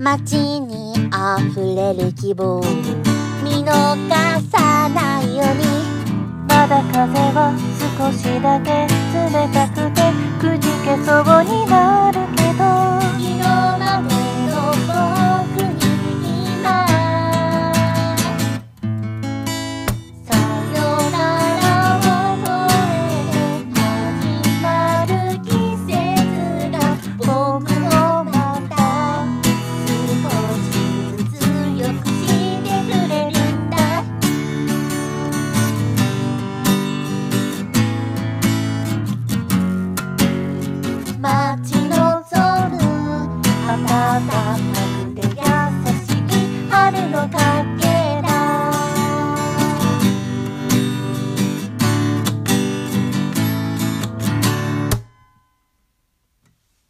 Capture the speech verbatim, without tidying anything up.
街にあふれる希望見逃さないように。 まだ風は少しだけ冷たくてくじけそうになるけど、 今までの僕に今さよならを声で始まる季節が僕をまた少しずつ良くしてくれるんだ。待ち望む暖かくて優しい春の影